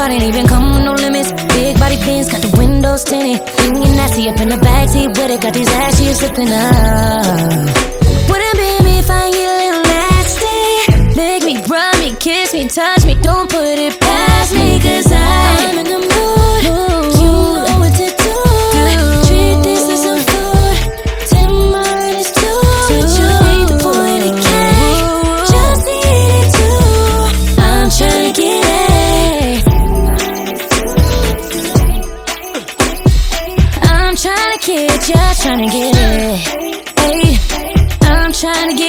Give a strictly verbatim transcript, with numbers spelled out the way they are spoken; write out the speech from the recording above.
car ain't even come with no limits. Big body pins, got the windows tinted. Thinking nasty up in the backseat with it. Got these ass cheeks slipping up. Wouldn't be me if I get a little nasty. Make me, rub me, kiss me, touch me. Don't put it past me, cause I, I'm in the mood. You know what to do. Treat this as some food. Ten minus two. Ain't the point of cake. Just eat it too. I'm tryna get it. I'm tryna get, just tryna get it. Hey, I'm tryna get